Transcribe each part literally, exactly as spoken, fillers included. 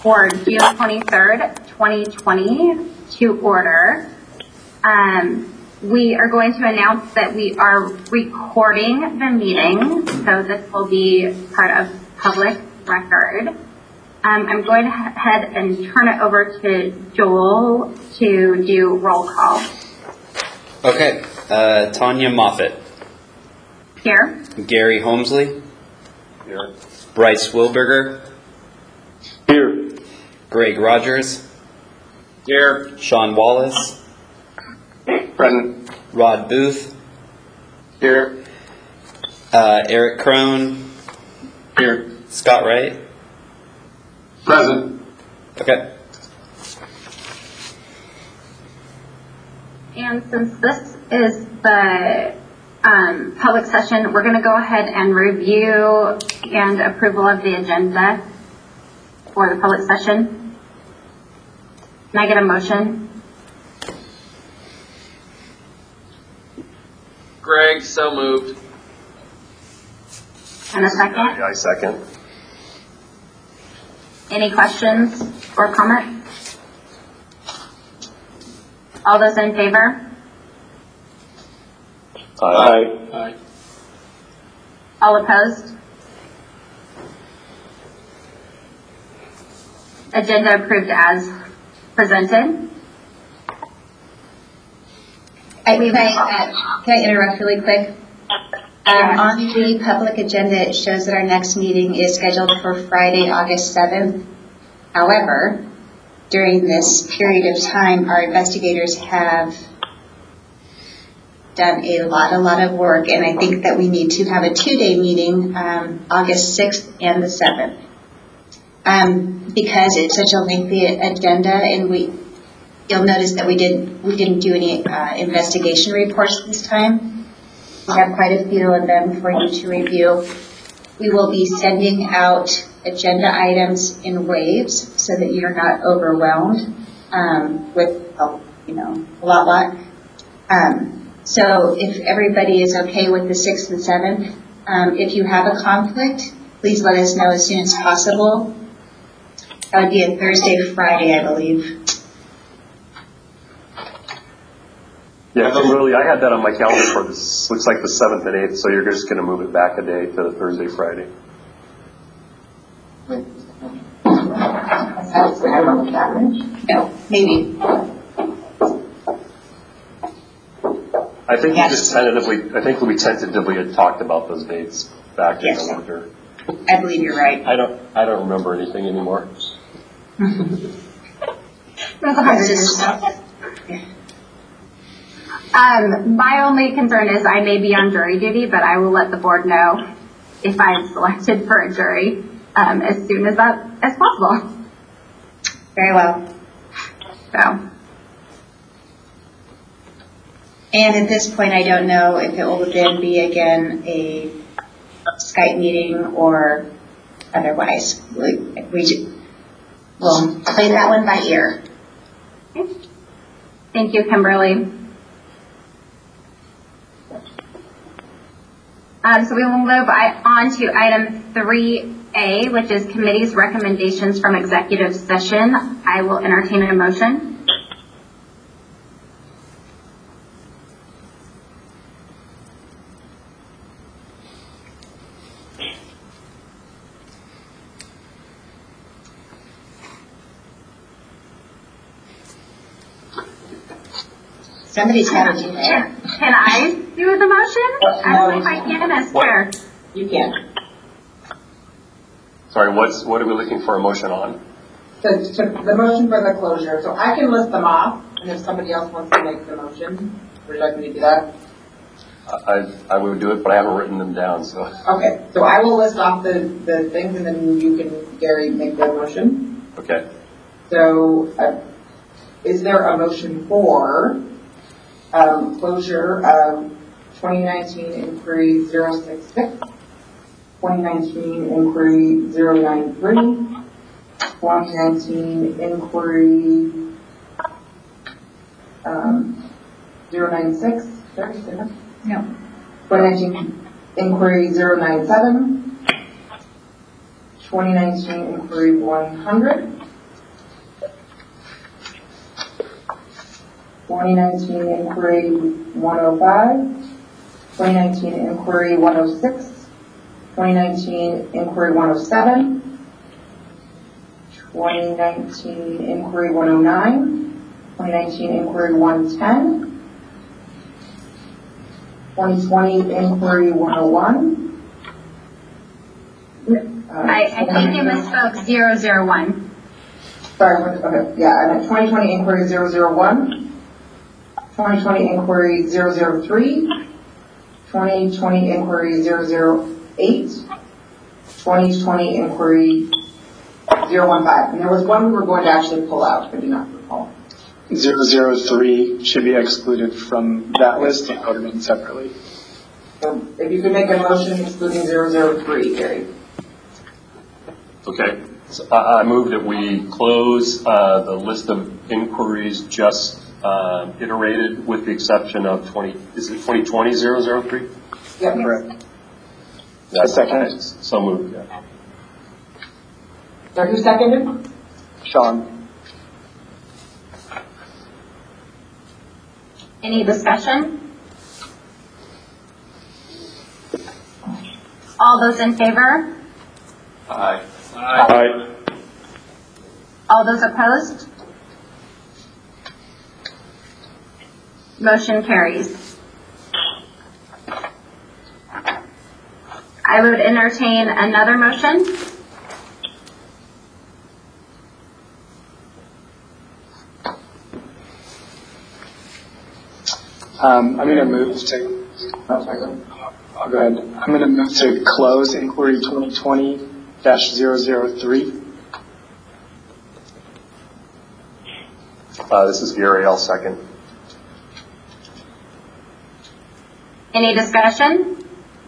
for June twenty-third, twenty twenty to order. Um, we are going to announce that we are recording the meeting, so this will be part of public record. Um, I'm going to ahead and turn it over to Joel to do roll call. Okay, uh, Tanya Moffett. Here. Gary Holmesley. Here. Bryce Wilberger. Here. Greg Rogers. Here. Sean Wallace. Present. Rod Booth. Here. Uh, Eric Crone. Here. Scott Wright. Present. Okay. And since this is the um, public session, we're going to go ahead and review and approval of the agenda for the public session. Can I get a motion? Greg, so moved. And a second? Yeah, I second. Any questions or comments? All those in favor? Aye. Aye. All opposed? Agenda approved as presented. I, can, I, uh, can I interrupt really quick? Um, on the public agenda, it shows that our next meeting is scheduled for Friday, August seventh. However, during this period of time, our investigators have done a lot, a lot of work, and I think that we need to have a two-day meeting, um, August sixth and the seventh. Um, because it's such a lengthy agenda, and we, you'll notice that we didn't, we didn't do any uh, investigation reports this time. We have quite a few of them for you to review. We will be sending out agenda items in waves so that you're not overwhelmed um, with, oh, you know, a lot, lot. Um, so if everybody is okay with the sixth and seventh, um, if you have a conflict, please let us know as soon as possible. That would be a Thursday, Friday, I believe. Yeah, literally, I had that on my calendar for this. Looks like the seventh and eighth, so you're just going to move it back a day to the Thursday, Friday. No, maybe. I think Yes. we just tentatively. I think we tentatively had talked about those dates back Yes. in the winter. I believe you're right. I don't. I don't remember anything anymore. That's just stuff. Um, my only concern is I may be on jury duty, but I will let the board know if I'm selected for a jury um, as soon as that as possible. Very well. So. And at this point, I don't know if it will then be again a Skype meeting or otherwise. We, we will play that one by ear. Okay. Thank you, Kimberly. Um, so we will move on to item three A, which is committee's recommendations from executive session. I will entertain a motion. Somebody's got to do that. Can I do the motion? I don't know if I can as chair. You can. Sorry, what's what are we looking for a motion on? The, to, the motion for the closure. So I can list them off, and if somebody else wants to make the motion, would you like me to do that? I I would do it, but I haven't written them down. So Okay. So I will list off the, the things, and then you can, Gary, make the motion. okay. So uh, is there a motion for um, closure of twenty nineteen inquiry zero six six, twenty nineteen inquiry zero nine three, twenty nineteen inquiry um, zero nine six, sorry, No. twenty nineteen inquiry zero nine seven, twenty nineteen inquiry one hundred, twenty nineteen inquiry one oh five, twenty nineteen inquiry one oh six, twenty nineteen inquiry one oh seven, twenty nineteen inquiry one oh nine, twenty nineteen inquiry one ten, twenty twenty inquiry one oh one. Uh, I, I think you misspoke, zero zero one. Sorry, what- okay, yeah, I meant twenty twenty inquiry zero zero one, twenty twenty inquiry zero zero three, twenty twenty inquiry zero zero eight, twenty twenty inquiry zero one five. And there was one we were going to actually pull out, I do not recall. zero zero three should be excluded from that list and voted on separately. So if you could make a motion excluding zero zero three, Gary. Okay, so I, I move that we close, uh, the list of inquiries just, uh, iterated with the exception of twenty, is it twenty twenty zero zero three? Yep. Correct. That's second. So moved, yeah. So who seconded? Sean? Any discussion? All those in favor? Aye. Aye. All those opposed? Motion carries. I would entertain another motion. Um, I'm going to move to, Oh, sorry, go ahead. I'll go ahead. I'm going to move to close inquiry twenty twenty dash zero zero three. Uh, this is Gary, I'll second. Any discussion?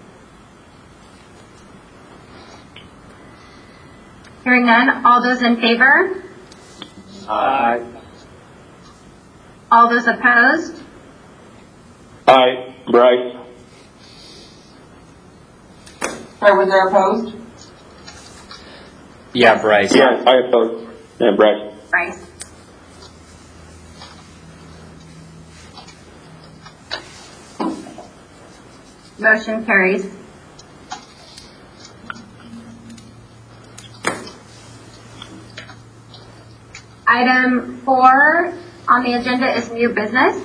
Hearing none, all those in favor? Aye. All those opposed? Aye. Bryce? Sorry, was there opposed? Yeah, Bryce. Yeah, I oppose. Yeah, Bryce. Bryce. Motion carries. Item four on the agenda is new business.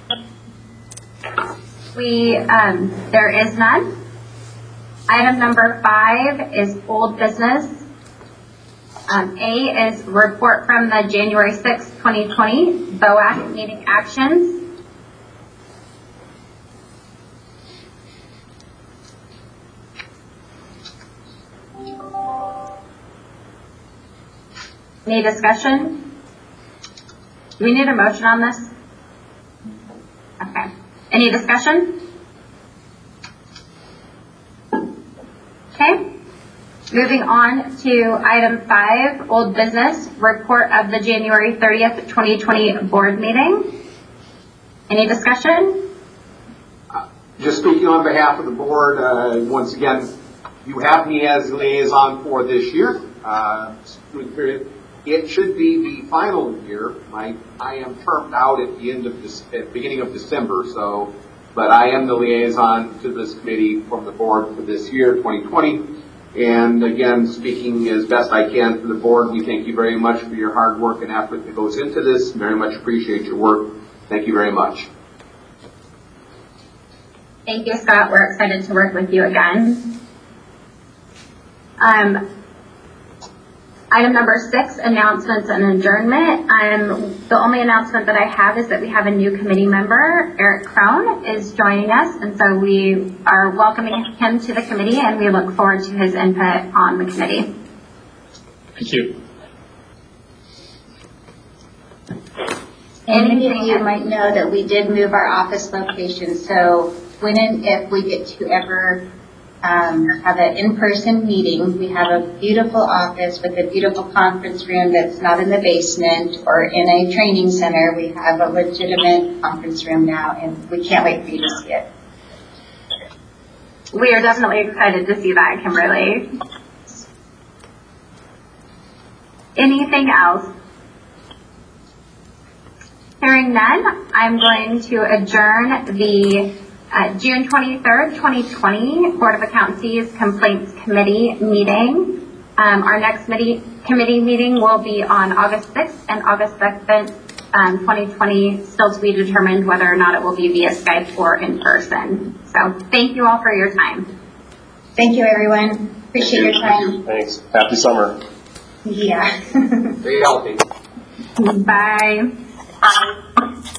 We, um, there is none. Item number five is old business. Um, A is report from the January sixth, twenty twenty B O A C meeting actions. Any discussion? Do we need a motion on this? Okay. Any discussion? Okay. Moving on to item five, old business, report of the January thirtieth, twenty twenty board meeting. Any discussion? Just speaking on behalf of the board, uh, once again, you have me as liaison for this year. Uh, it should be the final year. My, I am termed out at the end of this, at the beginning of December, so, but I am the liaison to this committee from the board for this year, twenty twenty. And again, speaking as best I can for the board, we thank you very much for your hard work and effort that goes into this. Very much appreciate your work. Thank you very much. Thank you, Scott. We're excited to work with you again. Um, item number six, announcements and adjournment. Um, the only announcement that I have is that we have a new committee member, Eric Crone, is joining us, and so we are welcoming him to the committee, and we look forward to his input on the committee. Thank you. And many of you might know that we did move our office location, so when and if we get to ever um, have an in-person meeting, we have a beautiful office with a beautiful conference room that's not in the basement or in a training center. We have a legitimate conference room now, and we can't wait for you to see it. We are definitely excited to see that, Kimberly. Anything else? Hearing none, I'm going to adjourn the uh, June twenty-third, twenty twenty Board of Accountancies Complaints Committee meeting. Um, our next committee, committee meeting will be on August sixth and August second, um, twenty twenty, still to be determined whether or not it will be via Skype or in person. So thank you all for your time. Thank you, everyone. Appreciate your time. Thanks. Happy summer. Yeah. Stay healthy. Bye. Bye.